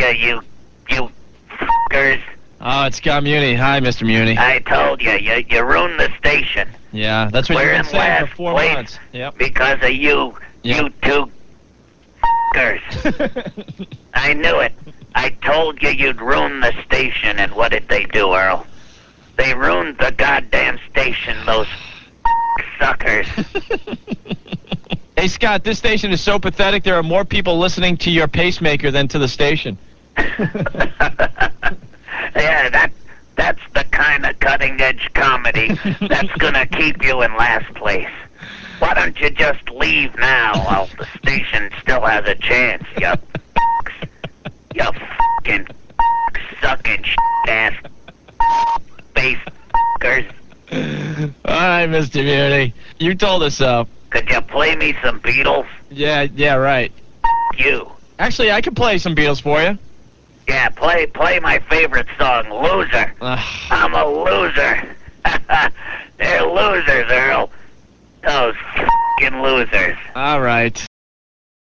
you f***ers. Oh, it's Scott Muni. Hi, Mr. Muni. I told you, you ruined the station. Yeah, that's what We're you've been in saying for last 4 place months. Yep. because of you two f***ers. I knew it. I told you you'd ruin the station, and what did they do, Earl? They ruined the goddamn station, those suckers. Hey, Scott, this station is so pathetic. There are more people listening to your pacemaker than to the station. Yeah, that's the kind of cutting-edge comedy that's gonna keep you in last place. Why don't you just leave now while the station still has a chance, you f***s. You f***ing sucking ass face f***ers. All right, Mr. Muni. You told us so. Could you play me some Beatles? Yeah, right. You. Actually, I can play some Beatles for you. Yeah, play my favorite song, Loser. I'm a loser. They're losers, Earl. Those f***ing losers. All right.